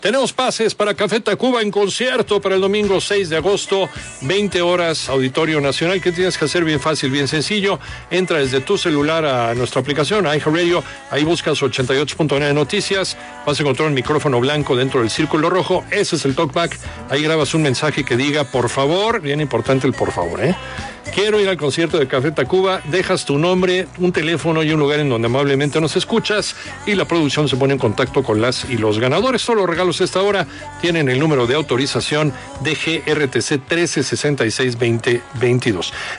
Tenemos pases para Café Tacuba en concierto para el domingo 6 de agosto, 20 horas, Auditorio Nacional. ¿Qué tienes que hacer? Bien fácil, bien sencillo. Entra desde tu celular a nuestra aplicación, a iHeartRadio. Ahí buscas 88.9 Noticias. Vas a encontrar un micrófono blanco dentro del círculo rojo. Ese es el talkback. Ahí grabas un mensaje que diga, por favor, bien importante el por favor, quiero ir al concierto de Café Tacuba. Dejas tu nombre, un teléfono y un lugar en donde amablemente nos escuchas y la producción se pone en contacto con las y los ganadores. Todos los regalos a esta hora tienen el número de autorización de GRTC 1366-2022.